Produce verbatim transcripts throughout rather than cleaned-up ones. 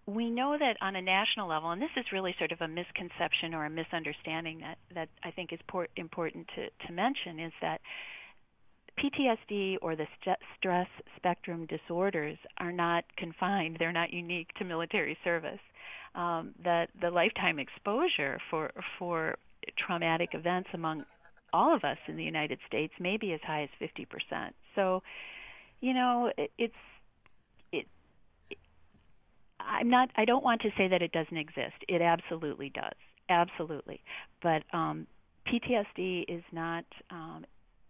we know that on a national level, and this is really sort of a misconception or a misunderstanding that, that I think is por- important to, to mention, is that P T S D or the st- stress spectrum disorders are not confined. They're not unique to military service. Um, that the lifetime exposure for for traumatic events among all of us in the United States may be as high as fifty percent. So, you know, it, it's it. I'm not. I don't want to say that it doesn't exist. It absolutely does. Absolutely. But um, P T S D is not. Um,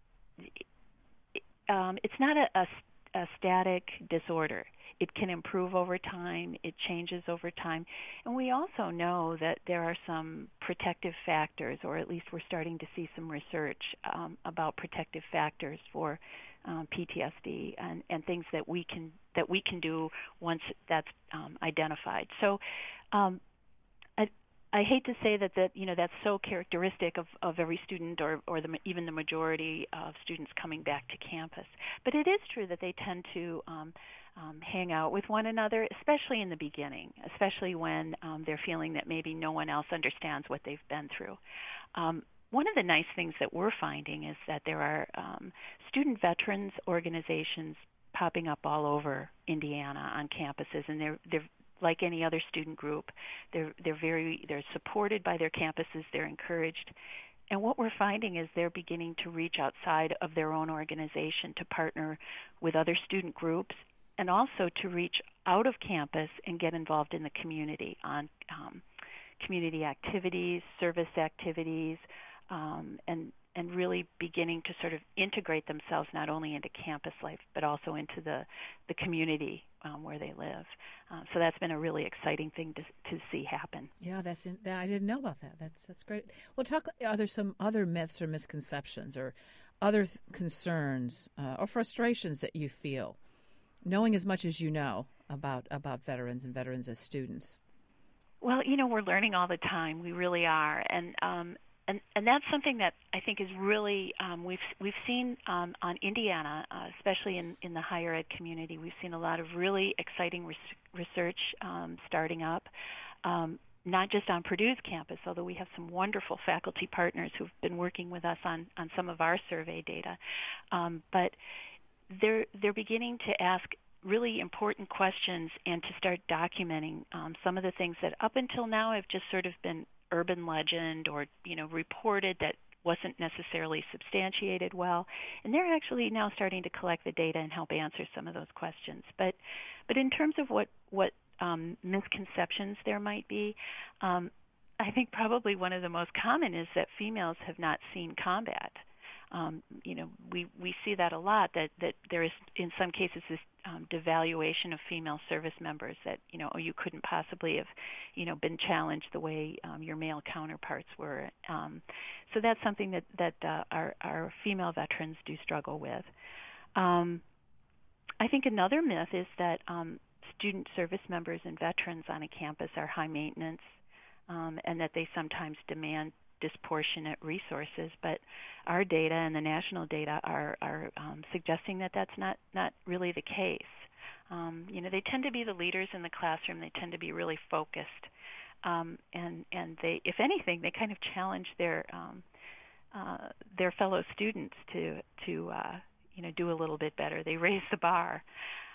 Um, it's not a, a, a static disorder. It can improve over time. It changes over time. And we also know that there are some protective factors, or at least we're starting to see some research um, about protective factors for um, P T S D and, and things that we can that we can do once that's um, identified. So um, I, I hate to say that, that you know that's so characteristic of, of every student or, or the, even the majority of students coming back to campus. But it is true that they tend to um, um, hang out with one another, especially in the beginning, especially when um, they're feeling that maybe no one else understands what they've been through. Um, one of the nice things that we're finding is that there are um, student veterans organizations popping up all over Indiana on campuses, and they're they're like any other student group. They're they're very they're supported by their campuses. They're encouraged, and what we're finding is they're beginning to reach outside of their own organization to partner with other student groups, and also to reach out of campus and get involved in the community on um, community activities, service activities, um, and and really beginning to sort of integrate themselves not only into campus life but also into the, the community um, where they live. Uh, so that's been a really exciting thing to to see happen. Yeah, that's in, that, I didn't know about that. That's that's great. Well, talk. Are there some other myths or misconceptions or other th- concerns uh, or frustrations that you feel, knowing as much as you know about about veterans and veterans as students? Well, you know, we're learning all the time. We really are, and um, And, and that's something that I think is really um, we've we've seen um, on Indiana, uh, especially in, in the higher ed community. We've seen a lot of really exciting res- research um, starting up, um, not just on Purdue's campus, although we have some wonderful faculty partners who've been working with us on, on some of our survey data. Um, but they're they're beginning to ask really important questions and to start documenting um, some of the things that up until now have just sort of been urban legend or, you know, reported that wasn't necessarily substantiated well. And they're actually now starting to collect the data and help answer some of those questions. But but in terms of what, what um, misconceptions there might be, um, I think probably one of the most common is that females have not seen combat. Um, you know, we, we see that a lot, that, that there is, in some cases, this um, devaluation of female service members that, you know, oh, you couldn't possibly have, you know, been challenged the way um, your male counterparts were. Um, so that's something that, that uh, our, our female veterans do struggle with. Um, I think another myth is that um, student service members and veterans on a campus are high maintenance um, and that they sometimes demand disproportionate resources, but our data and the national data are, are um, suggesting that that's not, not really the case. Um, you know, they tend to be the leaders in the classroom. They tend to be really focused, um, and and they, if anything, they kind of challenge their um, uh, their fellow students to to uh, you know do a little bit better. They raise the bar.